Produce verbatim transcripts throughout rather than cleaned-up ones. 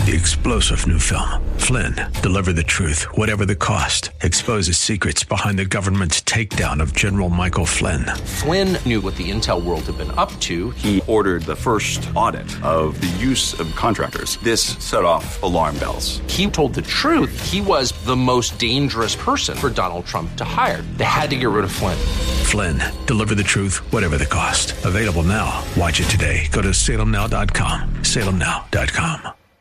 The explosive new film, Flynn, deliver the truth, whatever the cost, exposes secrets behind the government's takedown of General Michael Flynn. Flynn knew what the intel world had been up to. He ordered the first audit of the use of contractors. This set off alarm bells. He told the truth. He was the most dangerous person for Donald Trump to hire. They had to get rid of Flynn. Flynn, deliver the truth, whatever the cost. Available now. Watch it today. Go to salem now dot com. salem now dot com.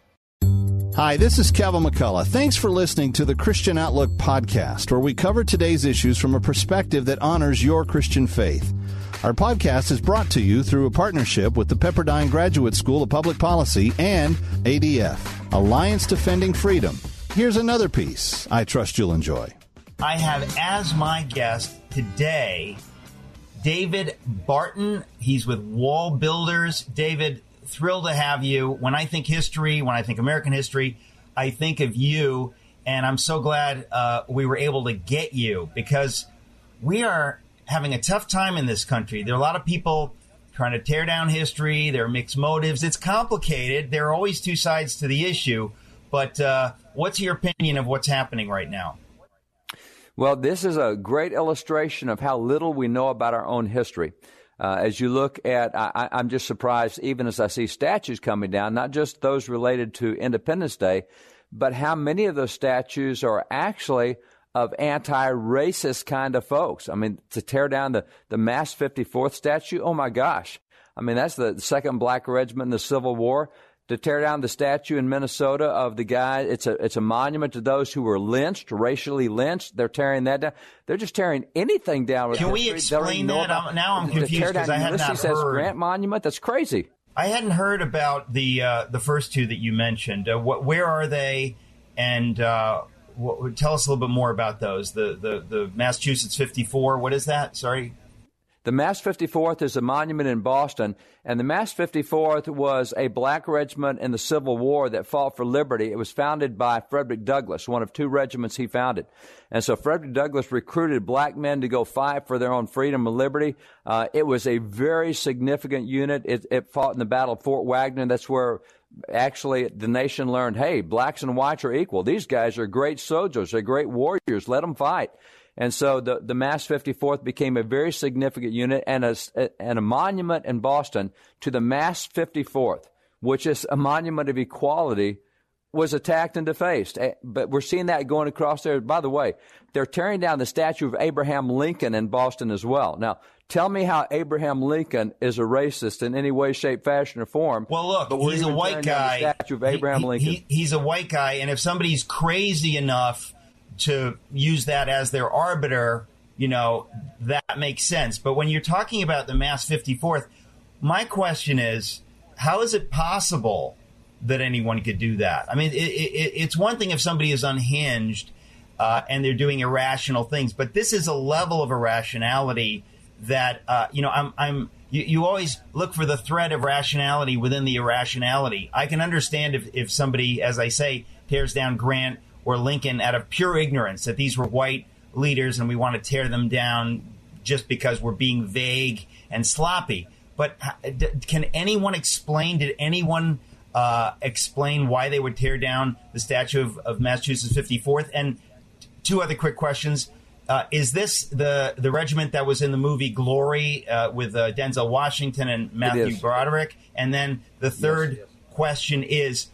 Hi, this is Kevin McCullough. Thanks for listening to the Christian Outlook podcast, where we cover today's issues from a perspective that honors your Christian faith. Our podcast is brought to you through a partnership with the Pepperdine Graduate School of Public Policy and A D F, Alliance Defending Freedom. Here's another piece I trust you'll enjoy. I have as my guest today David Barton. He's with Wall Builders. David, thrilled to have you. When I think history, when I think American history, I think of you, and I'm so glad uh, we were able to get you, because we are having a tough time in this country. There are a lot of people trying to tear down history. There are mixed motives. It's complicated. There are always two sides to the issue. But uh, what's your opinion of what's happening right now? Well, this is a great illustration of how little we know about our own history. Uh, as you look at, I, I'm just surprised, even as I see statues coming down, not just those related to Independence Day, but how many of those statues are actually of anti-racist kind of folks. I mean, to tear down the, the Mass fifty-fourth statue, oh my gosh. I mean, that's the second black regiment in the Civil War. To tear down the statue in Minnesota of the guy, it's a it's a monument to those who were lynched, racially lynched. They're tearing that down. They're just tearing anything down. With Can history. we explain that? About, now I'm confused because I had Ulysses not S. heard. Grant Monument. That's crazy. I hadn't heard about the uh, the first two that you mentioned. Uh, what, where are they? And uh, what, tell us a little bit more about those. The the the Massachusetts fifty-four. What is that? Sorry. The Mass fifty-fourth is a monument in Boston, and the Mass fifty-fourth was a black regiment in the Civil War that fought for liberty. It was founded by Frederick Douglass, one of two regiments he founded. And so Frederick Douglass recruited black men to go fight for their own freedom and liberty. Uh, it was a very significant unit. It, it fought in the Battle of Fort Wagner. That's where actually the nation learned, hey, blacks and whites are equal. These guys are great soldiers. They're great warriors. Let them fight. And so the, the Mass fifty-fourth became a very significant unit and a, and a monument in Boston to the Mass fifty-fourth, which is a monument of equality, was attacked and defaced. But we're seeing that going across there. By the way, they're tearing down the statue of Abraham Lincoln in Boston as well. Now, tell me how Abraham Lincoln is a racist in any way, shape, fashion, or form. Well, look, but he's a white guy. The statue of Abraham he, Lincoln. He, he's a white guy, and if somebody's crazy enough to use that as their arbiter, you know, that makes sense. But when you're talking about the Mass fifty-fourth, my question is, how is it possible that anyone could do that? I mean, it, it, it's one thing if somebody is unhinged uh, and they're doing irrational things, but this is a level of irrationality that, uh, you know, I'm, I'm, you, you always look for the thread of rationality within the irrationality. I can understand if, if somebody, as I say, tears down Grant or Lincoln out of pure ignorance that these were white leaders and we want to tear them down just because we're being vague and sloppy. But can anyone explain, did anyone uh, explain why they would tear down the statue of, of Massachusetts fifty-fourth? And two other quick questions. Uh, is this the, the regiment that was in the movie Glory uh, with uh, Denzel Washington and Matthew Broderick? And then the third yes, yes. question is,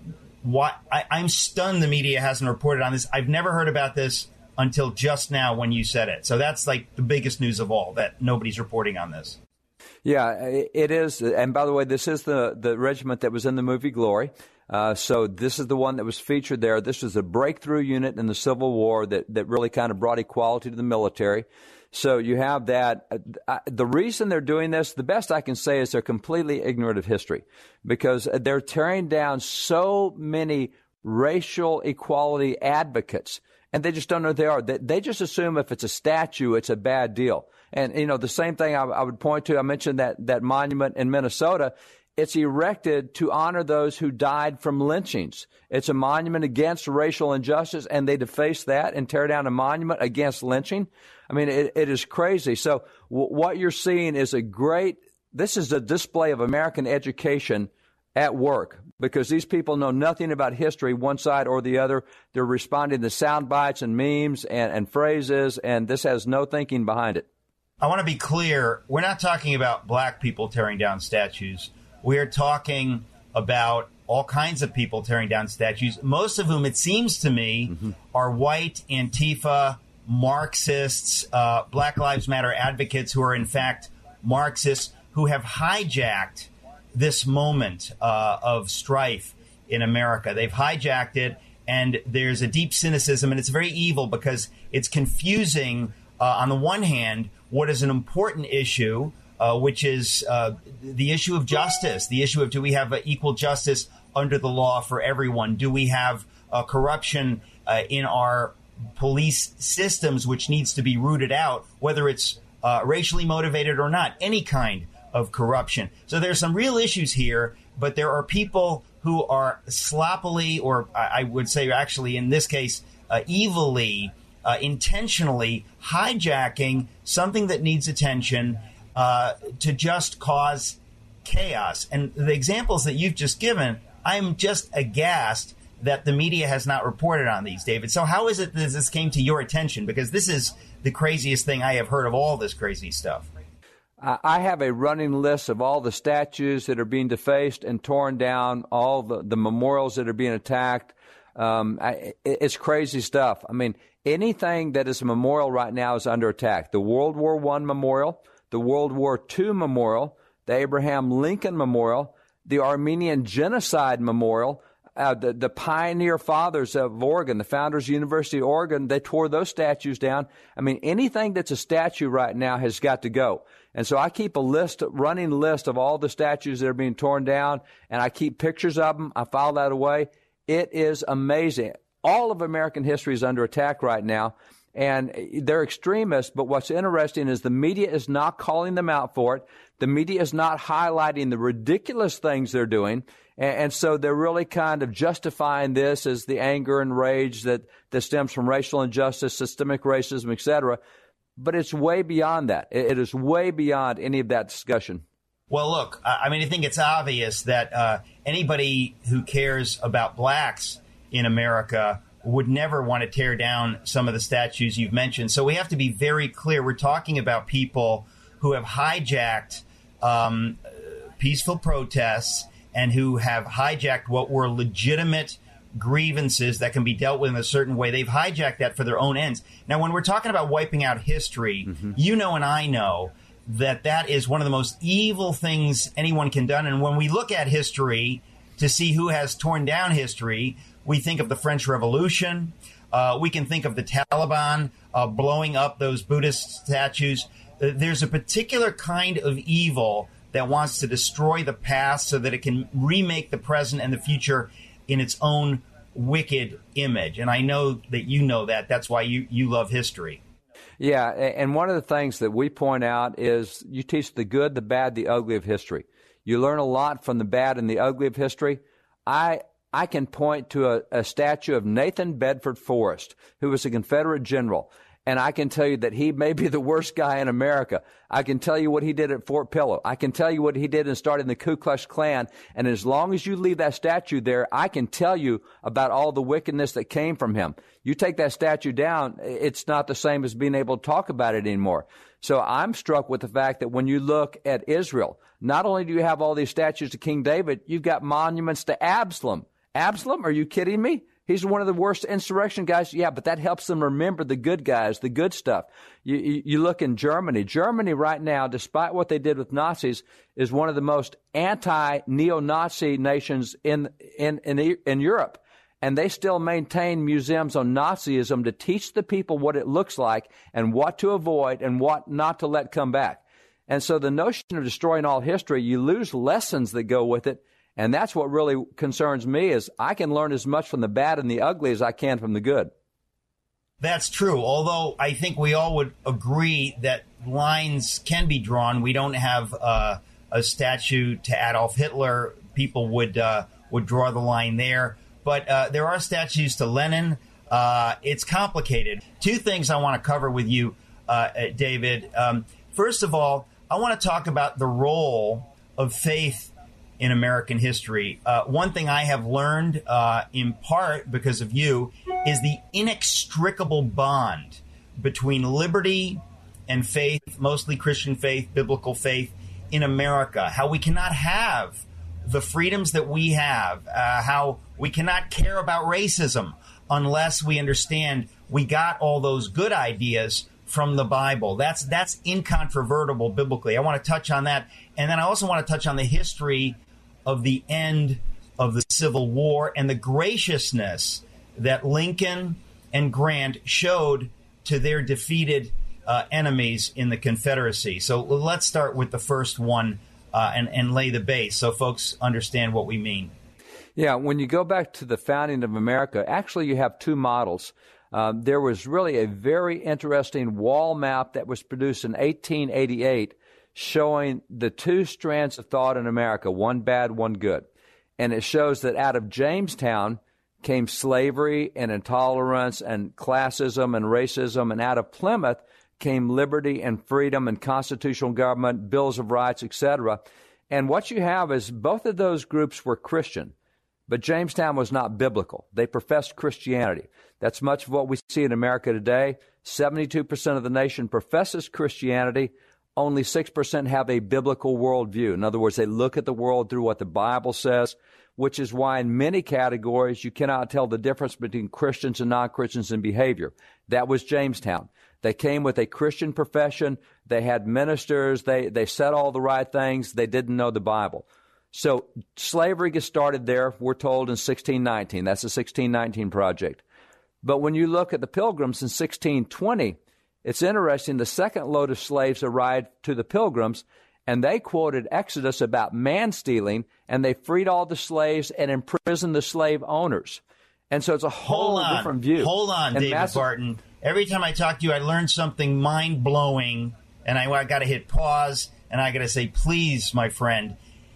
What I, I'm stunned the media hasn't reported on this. I've never heard about this until just now when you said it. So that's like the biggest news of all, that nobody's reporting on this. Yeah, it is. And by the way, this is the, the regiment that was in the movie Glory. Uh, so this is the one that was featured there. This was a breakthrough unit in the Civil War that, that really kind of brought equality to the military. So you have that. Uh, the reason they're doing this, the best I can say is they're completely ignorant of history, because they're tearing down so many racial equality advocates, and they just don't know who they are. They, they just assume if it's a statue, it's a bad deal. And, you know, the same thing I, I would point to, I mentioned that, that monument in Minnesota. It's erected to honor those who died from lynchings. It's a monument against racial injustice, and they deface that and tear down a monument against lynching. I mean, it, it is crazy. So w- what you're seeing is a great, this is a display of American education at work. because these people know nothing about history, one side or the other. They're responding to sound bites and memes and, and phrases, and this has no thinking behind it. I want to be clear. We're not talking about black people tearing down statues. We're talking about all kinds of people tearing down statues, most of whom, it seems to me, mm-hmm. are white Antifa, Marxists, uh, Black Lives Matter advocates who are, in fact, Marxists, who have hijacked this moment uh, of strife in America. They've hijacked it, and there's a deep cynicism, and it's very evil because it's confusing, uh, on the one hand, what is an important issue, uh, which is uh, the issue of justice, the issue of do we have uh, equal justice under the law for everyone? Do we have uh, corruption uh, in our police systems, which needs to be rooted out, whether it's uh, racially motivated or not, any kind of corruption. So there's some real issues here, but there are people who are sloppily, or I would say actually in this case, uh, evilly, uh, intentionally hijacking something that needs attention uh, to just cause chaos. And the examples that you've just given, I'm just aghast that the media has not reported on these, David. So how is it that this came to your attention? Because this is the craziest thing I have heard of all this crazy stuff. I have a running list of all the statues that are being defaced and torn down, all the, the memorials that are being attacked. Um, I, it's crazy stuff. I mean, anything that is a memorial right now is under attack. The World War One memorial, the World War Two memorial, the Abraham Lincoln memorial, the Armenian Genocide memorial, uh, the, the pioneer fathers of Oregon, the founders of the University of Oregon, they tore those statues down. I mean, anything that's a statue right now has got to go. And so I keep a list, running list of all the statues that are being torn down, and I keep pictures of them. I file that away. It is amazing. All of American history is under attack right now, and they're extremists, but what's interesting is the media is not calling them out for it. The media is not highlighting the ridiculous things they're doing, and, and so they're really kind of justifying this as the anger and rage that, that stems from racial injustice, systemic racism, et cetera. But it's way beyond that. It is way beyond any of that discussion. Well, look, I mean, I think it's obvious that uh, anybody who cares about blacks in America would never want to tear down some of the statues you've mentioned. So we have to be very clear. We're talking about people who have hijacked um, peaceful protests and who have hijacked what were legitimate grievances that can be dealt with in a certain way. They've hijacked that for their own ends. Now, when we're talking about wiping out history, mm-hmm. you know and I know that that is one of the most evil things anyone can do. And when we look at history to see who has torn down history, we think of the French Revolution. Uh, we can think of the Taliban uh, blowing up those Buddhist statues. Uh, there's a particular kind of evil that wants to destroy the past so that it can remake the present and the future in its own wicked image. And I know that you know that. That's why you, you love history. Yeah, and one of the things that we point out is you teach the good, the bad, the ugly of history. You learn a lot from the bad and the ugly of history. I I can point to a, a statue of Nathan Bedford Forrest, who was a Confederate general. And I can tell you that he may be the worst guy in America. I can tell you what he did at Fort Pillow. I can tell you what he did in starting the Ku Klux Klan. And as long as you leave that statue there, I can tell you about all the wickedness that came from him. You take that statue down, it's not the same as being able to talk about it anymore. So I'm struck with the fact that when you look at Israel, not only do you have all these statues of King David, you've got monuments to Absalom. Absalom? Are you kidding me? He's one of the worst insurrection guys. Yeah, but that helps them remember the good guys, the good stuff. You, you, you look in Germany. Germany right now, despite what they did with Nazis, is one of the most anti-neo-Nazi nations in, in, in, in Europe. And they still maintain museums on Nazism to teach the people what it looks like and what to avoid and what not to let come back. And so the notion of destroying all history, you lose lessons that go with it. And that's what really concerns me is I can learn as much from the bad and the ugly as I can from the good. That's true. Although I think we all would agree that lines can be drawn. We don't have uh, a statue to Adolf Hitler. People would uh, would draw the line there. But uh, there are statues to Lenin. Uh, it's complicated. Two things I want to cover with you, uh, David. Um, first of all, I want to talk about the role of faith in American history. Uh, one thing I have learned, uh, in part because of you, is the inextricable bond between liberty and faith, mostly Christian faith, biblical faith, in America. How we cannot have the freedoms that we have, uh, how we cannot care about racism unless we understand we got all those good ideas from the Bible. That's that's incontrovertible biblically. I want to touch on that. And then I also want to touch on the history of the end of the Civil War and the graciousness that Lincoln and Grant showed to their defeated uh, enemies in the Confederacy. So let's start with the first one uh, and, and lay the base so folks understand what we mean. Yeah, when you go back to the founding of America, actually you have two models. Um, there was really a very interesting wall map that was produced in eighteen eighty-eight showing the two strands of thought in America, one bad, one good. And it shows that out of Jamestown came slavery and intolerance and classism and racism, and out of Plymouth came liberty and freedom and constitutional government, bills of rights, et cetera. And what you have is both of those groups were Christian, but Jamestown was not biblical. They professed Christianity. That's much of what we see in America today. seventy-two percent of the nation professes Christianity. Only six percent have a biblical worldview. In other words, they look at the world through what the Bible says, which is why in many categories you cannot tell the difference between Christians and non-Christians in behavior. That was Jamestown. They came with a Christian profession. They had ministers. They, they said all the right things. They didn't know the Bible. So slavery gets started there, we're told, in sixteen nineteen. That's the sixteen nineteen project. But when you look at the Pilgrims in sixteen twenty, it's interesting. The second load of slaves arrived to the Pilgrims, and they quoted Exodus about man-stealing, and they freed all the slaves and imprisoned the slave owners. And so it's a whole Hold on. different view. Hold on, and David Mass- Barton. Every time I talk to you, I learn something mind-blowing, and I, I got to hit pause, and I got to say, please, my friend,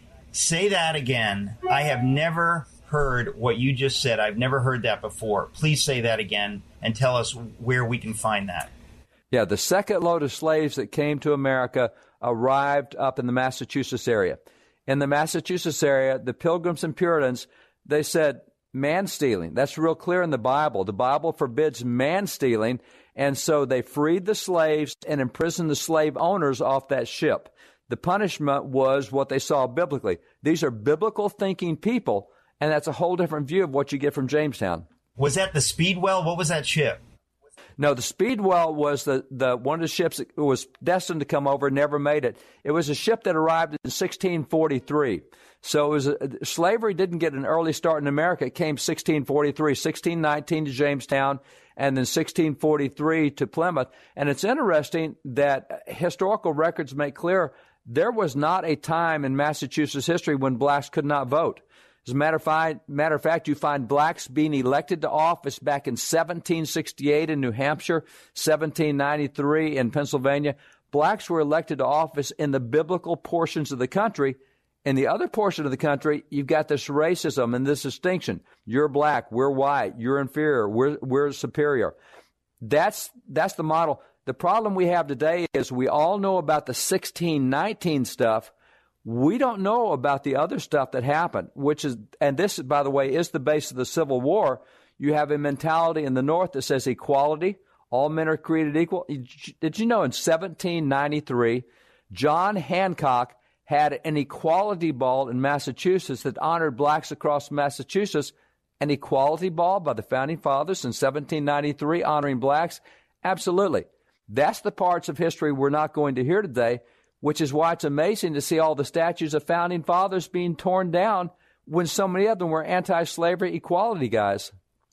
say that again. I have never heard what you just said. I've never heard that before. Please say that again and tell us where we can find that. Yeah, the second load of slaves that came to America arrived up in the Massachusetts area. In the Massachusetts area, the Pilgrims and Puritans, they said man-stealing. That's real clear in the Bible. The Bible forbids man-stealing, and so they freed the slaves and imprisoned the slave owners off that ship. The punishment was what they saw biblically. These are biblical thinking people, and that's a whole different view of what you get from Jamestown. Was that the Speedwell? What was that ship? No, the Speedwell was the, the one of the ships that was destined to come over, never made it. It was a ship that arrived in sixteen forty-three. So it was a, slavery didn't get an early start in America. It came sixteen forty-three, sixteen nineteen to Jamestown, and then sixteen forty-three to Plymouth. And it's interesting that historical records make clear there was not a time in Massachusetts history when blacks could not vote. As a matter of, fact, matter of fact, you find blacks being elected to office back in seventeen sixty-eight in New Hampshire, seventeen ninety-three in Pennsylvania. Blacks were elected to office in the biblical portions of the country. In the other portion of the country, you've got this racism and this distinction. You're black, we're white, you're inferior, we're, we're superior. That's, that's the model. The problem we have today is we all know about the sixteen nineteen stuff. We don't know about the other stuff that happened, which is, and this, by the way, is the base of the Civil War. You have a mentality in the North that says equality, all men are created equal. Did you know in seventeen ninety-three, John Hancock had an equality ball in Massachusetts that honored blacks across Massachusetts? An equality ball by the Founding Fathers in seventeen ninety-three honoring blacks? Absolutely. That's the parts of history we're not going to hear today, which is why it's amazing to see all the statues of Founding Fathers being torn down when so many of them were anti-slavery equality guys.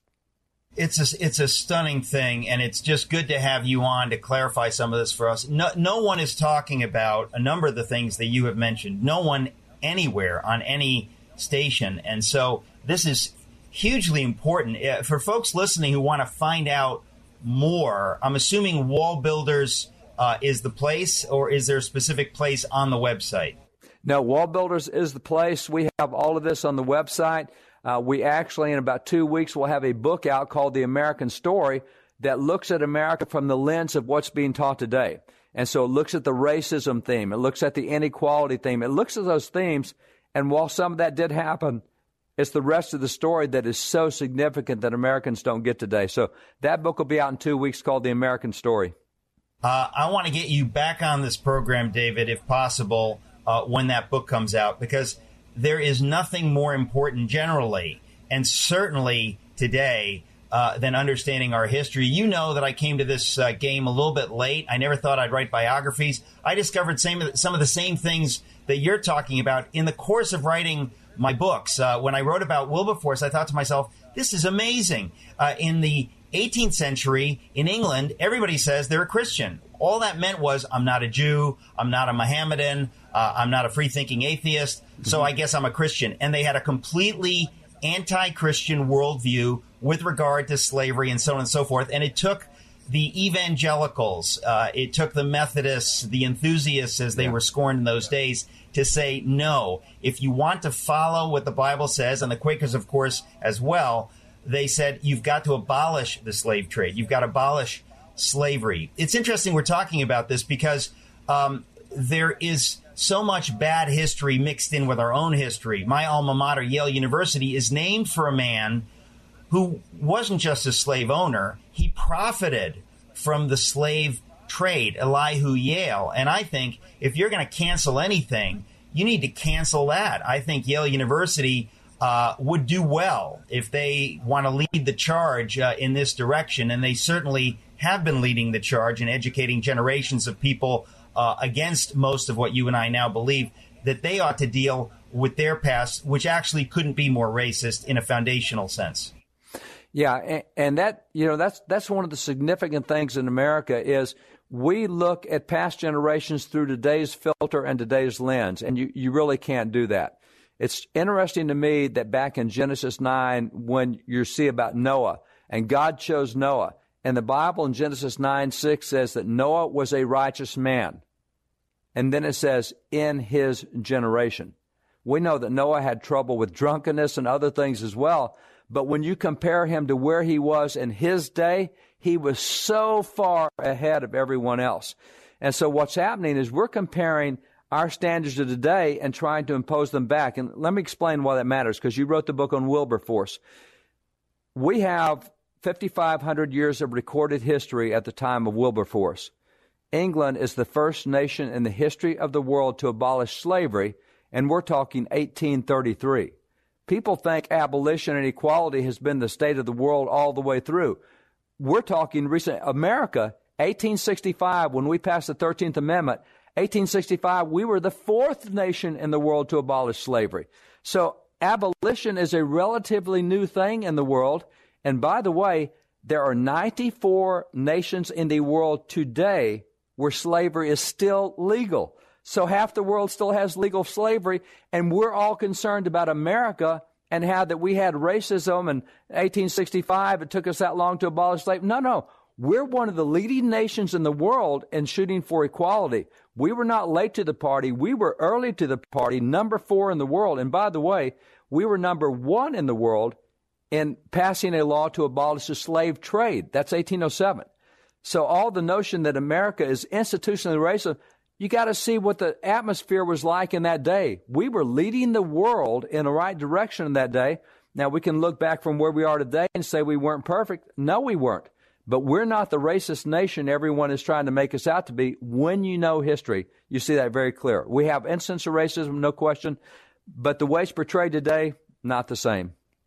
It's a, it's a stunning thing, and it's just good to have you on to clarify some of this for us. No, no one is talking about a number of the things that you have mentioned. No one anywhere on any station. And so this is hugely important. For folks listening who want to find out more, I'm assuming Wall Builders uh, is the place, or is there a specific place on the website? No, Wall Builders is the place. We have all of this on the website. Uh, we actually, in about two weeks, will have a book out called The American Story that looks at America from the lens of what's being taught today. And so it looks at the racism theme. It looks at the inequality theme. It looks at those themes, And while some of that did happen, it's the rest of the story that is so significant that Americans don't get today. So that book will be out in two weeks called The American Story. Uh, I want to get you back on this program, David, if possible, uh, when that book comes out, because there is nothing more important generally, and certainly today, uh, than understanding our history. You know that I came to this uh, game a little bit late. I never thought I'd write biographies. I discovered same, some of the same things that you're talking about in the course of writing my books. Uh, when I wrote about Wilberforce, I thought to myself, this is amazing. Uh, in the eighteenth century in England, everybody says they're a Christian. All that meant was, I'm not a Jew, I'm not a Mohammedan, uh, I'm not a free-thinking atheist, so I guess I'm a Christian. And they had a completely anti-Christian worldview with regard to slavery and so on and so forth. And it took the evangelicals, uh, it took the Methodists, the enthusiasts, as they yeah. were scorned in those days, to say, no, if you want to follow what the Bible says, and the Quakers, of course, as well, they said, you've got to abolish the slave trade. You've got to abolish slavery. It's interesting we're talking about this because um, there is so much bad history mixed in with our own history. My alma mater, Yale University, is named for a man who wasn't just a slave owner. He profited from the slave trade, Elihu Yale. And I think if you're going to cancel anything, you need to cancel that. I think Yale University uh, would do well if they want to lead the charge uh, in this direction. And they certainly have been leading the charge in educating generations of people uh, against most of what you and I now believe, that they ought to deal with their past, which actually couldn't be more racist in a foundational sense. Yeah, and that, you know, that's that's one of the significant things in America is we look at past generations through today's filter and today's lens, and you, you really can't do that. It's interesting to me that back in Genesis nine, when you see about Noah, and God chose Noah, and the Bible in Genesis nine six says that Noah was a righteous man. And then it says, in his generation. We know that Noah had trouble with drunkenness and other things as well. But when you compare him to where he was in his day, he was so far ahead of everyone else. And so what's happening is we're comparing our standards of today and trying to impose them back. And let me explain why that matters, because you wrote the book on Wilberforce. We have fifty-five hundred years of recorded history at the time of Wilberforce. England is the first nation in the history of the world to abolish slavery, and we're talking eighteen thirty-three. People think abolition and equality has been the state of the world all the way through. We're talking recent America, eighteen sixty-five, when we passed the thirteenth Amendment, eighteen sixty-five, we were the fourth nation in the world to abolish slavery. So abolition is a relatively new thing in the world. And by the way, there are ninety-four nations in the world today where slavery is still legal. So half the world still has legal slavery, and we're all concerned about America and how that we had racism in eighteen sixty-five. It took us that long to abolish slavery. No, no. We're one of the leading nations in the world in shooting for equality. We were not late to the party. We were early to the party, number four in the world. And by the way, we were number one in the world in passing a law to abolish the slave trade. That's eighteen oh seven. So all the notion that America is institutionally racist, you got to see what the atmosphere was like in that day. We were leading the world in the right direction in that day. Now, we can look back from where we are today and say we weren't perfect. No, we weren't. But we're not the racist nation everyone is trying to make us out to be. When you know history, you see that very clear. We have instances of racism, no question. But the way it's portrayed today, not the same.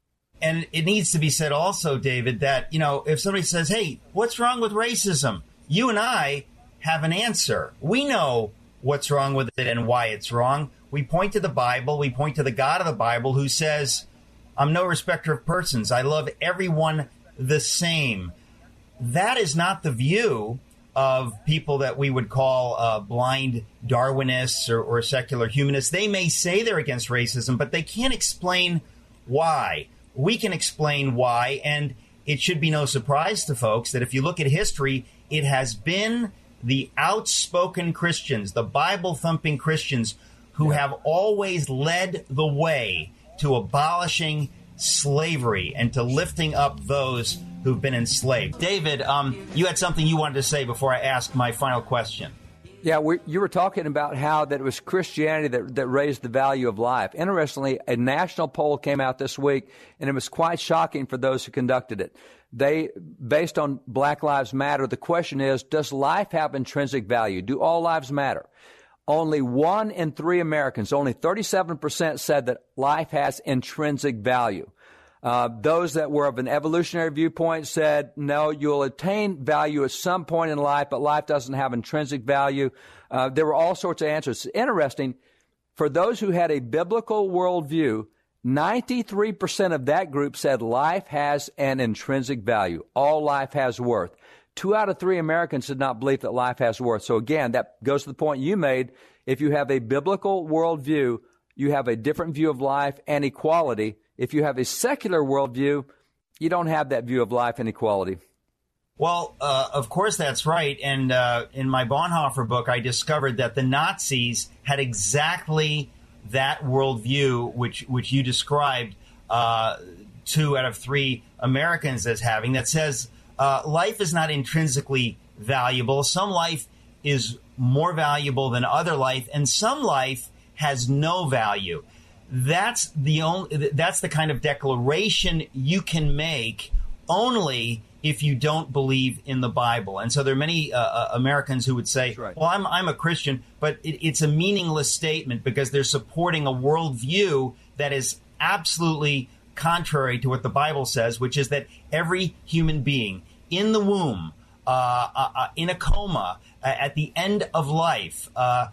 And it needs to be said also, David, that, you know, if somebody says, hey, what's wrong with racism? You and I have an answer. We know what's wrong with it and why it's wrong. We point to the Bible. We point to the God of the Bible who says, I'm no respecter of persons. I love everyone the same. That is not the view of people that we would call uh, blind Darwinists or, or secular humanists. They may say they're against racism, but they can't explain why. We can explain why, and it should be no surprise to folks that if you look at history, it has been the outspoken Christians, the Bible-thumping Christians, who yeah. have always led the way to abolishing slavery and to lifting up those who've been enslaved. David, um, you had something you wanted to say before I ask my final question. Yeah, we, you were talking about how that it was Christianity that, that raised the value of life. Interestingly, a national poll came out this week, and it was quite shocking for those who conducted it. They, based on Black Lives Matter, the question is, does life have intrinsic value? Do all lives matter? Only one in three Americans, only thirty-seven percent said that life has intrinsic value. Uh, those that were of an evolutionary viewpoint said, no, you'll attain value at some point in life, but life doesn't have intrinsic value. Uh, there were all sorts of answers. Interesting, for those who had a biblical worldview, ninety-three percent of that group said life has an intrinsic value. All life has worth. Two out of three Americans did not believe that life has worth. So again, that goes to the point you made. If you have a biblical worldview, you have a different view of life and equality. If you have a secular worldview, you don't have that view of life and equality. Well, uh, of course that's right. And uh, in my Bonhoeffer book, I discovered that the Nazis had exactly that worldview, which which you described uh, two out of three Americans as having, that says uh, life is not intrinsically valuable. Some life is more valuable than other life, and some life has no value. That's the only, that's the kind of declaration you can make only if you don't believe in the Bible. And so there are many uh, Americans who would say, right, well, I'm, I'm a Christian, but it, it's a meaningless statement because they're supporting a worldview that is absolutely contrary to what the Bible says, which is that every human being in the womb, uh, uh, in a coma, uh, at the end of life, uh,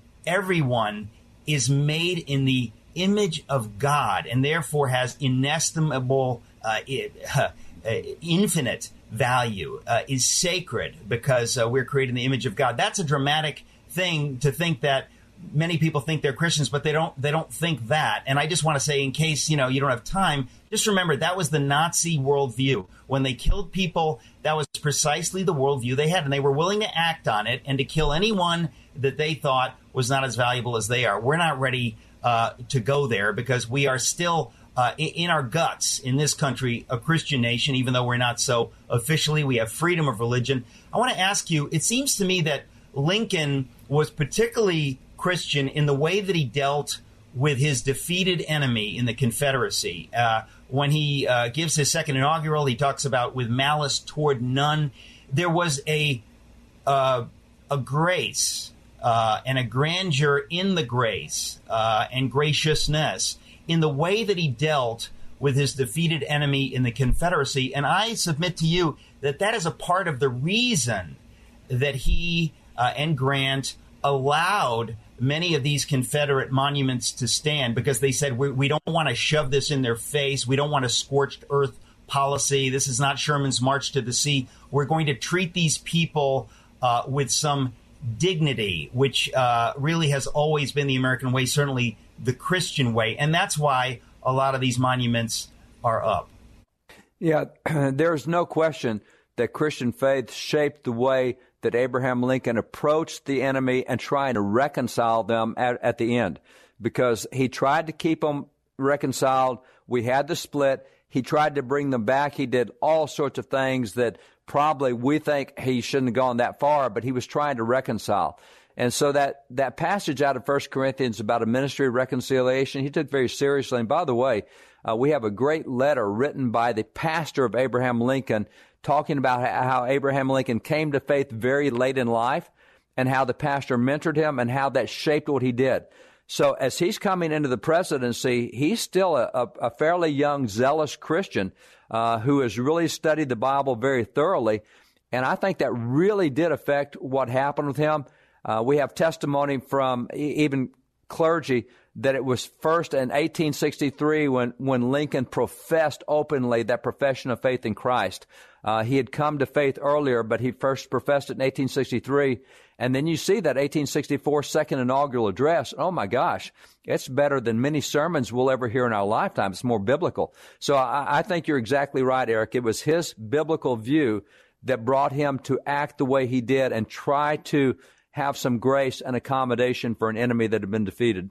everyone is made in the image of God and therefore has inestimable, uh, uh, infinite value, uh, is sacred because uh, we're created in the image of God. That's a dramatic thing to think that many people think they're Christians, but they don't, they don't think that. And I just want to say, in case, you know, you don't have time, just remember that was the Nazi worldview. When they killed people, that was precisely the worldview they had, and they were willing to act on it and to kill anyone that they thought was not as valuable as they are. We're not ready Uh, to go there because we are still uh, in, in our guts in this country a Christian nation, even though we're not so officially. We have freedom of religion. I want to ask you, it seems to me that Lincoln was particularly Christian in the way that he dealt with his defeated enemy in the Confederacy. Uh, when he uh, gives his second inaugural, he talks about with malice toward none. There was a uh, a grace Uh, and a grandeur in the grace uh, and graciousness in the way that he dealt with his defeated enemy in the Confederacy. And I submit to you that that is a part of the reason that he uh, and Grant allowed many of these Confederate monuments to stand, because they said, we, we don't want to shove this in their face. We don't want a scorched earth policy. This is not Sherman's March to the Sea. We're going to treat these people uh, with some dignity, which uh, really has always been the American way, certainly the Christian way. And that's why a lot of these monuments are up. Yeah, there's no question that Christian faith shaped the way that Abraham Lincoln approached the enemy and trying to reconcile them at, at the end, because he tried to keep them reconciled. We had the split. He tried to bring them back. He did all sorts of things that probably we think he shouldn't have gone that far, but he was trying to reconcile. And so that, that passage out of First Corinthians about a ministry of reconciliation, he took very seriously. And by the way, uh, we have a great letter written by the pastor of Abraham Lincoln talking about how Abraham Lincoln came to faith very late in life and how the pastor mentored him and how that shaped what he did. So as he's coming into the presidency, he's still a, a, a fairly young, zealous Christian uh, who has really studied the Bible very thoroughly. And I think that really did affect what happened with him. Uh, we have testimony from even clergy that it was first in eighteen sixty-three when, when Lincoln professed openly that profession of faith in Christ. Uh, he had come to faith earlier, but he first professed it in eighteen sixty-three. And then you see that eighteen sixty-four second inaugural address. Oh, my gosh, it's better than many sermons we'll ever hear in our lifetime. It's more biblical. So I, I think you're exactly right, Eric. It was his biblical view that brought him to act the way he did and try to have some grace and accommodation for an enemy that had been defeated.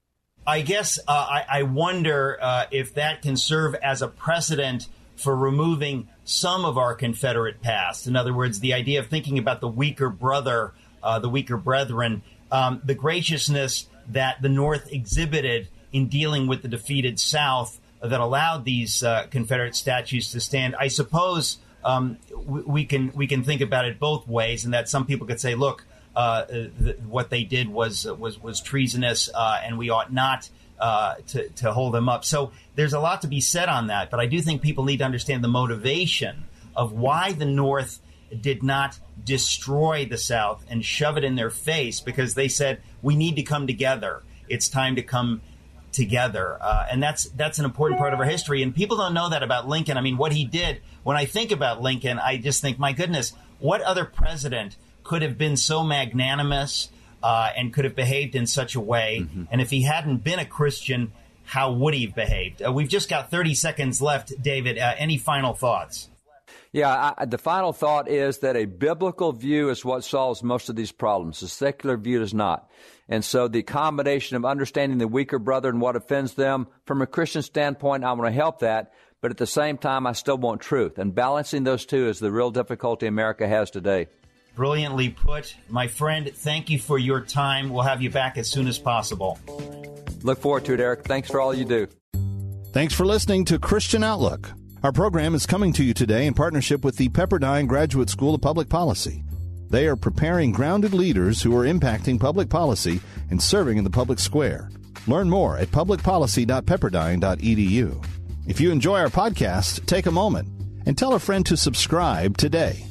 I guess uh, I, I wonder uh, if that can serve as a precedent for removing some of our Confederate past. In other words, the idea of thinking about the weaker brother uh, the weaker brethren, um, the graciousness that the North exhibited in dealing with the defeated South that allowed these uh, Confederate statues to stand. I suppose um, we, we can we can think about it both ways, and that some people could say, look, uh, th- what they did was was was treasonous, uh, and we ought not uh, to to hold them up. So there's a lot to be said on that, but I do think people need to understand the motivation of why the North did not destroy the South and shove it in their face, because they said, we need to come together. It's time to come together. Uh, and that's that's an important part of our history. And people don't know that about Lincoln. I mean, what he did, when I think about Lincoln, I just think, my goodness, what other president could have been so magnanimous uh, and could have behaved in such a way? Mm-hmm. And if he hadn't been a Christian, how would he have behaved? Uh, we've just got thirty seconds left, David. Uh, any final thoughts? Yeah, I, the final thought is that a biblical view is what solves most of these problems. The secular view does not. And so the combination of understanding the weaker brother and what offends them, from a Christian standpoint, I want to help that. But at the same time, I still want truth. And balancing those two is the real difficulty America has today. Brilliantly put. My friend, thank you for your time. We'll have you back as soon as possible. Look forward to it, Eric. Thanks for all you do. Thanks for listening to Christian Outlook. Our program is coming to you today in partnership with the Pepperdine Graduate School of Public Policy. They are preparing grounded leaders who are impacting public policy and serving in the public square. Learn more at public policy dot pepperdine dot e d u. If you enjoy our podcast, take a moment and tell a friend to subscribe today.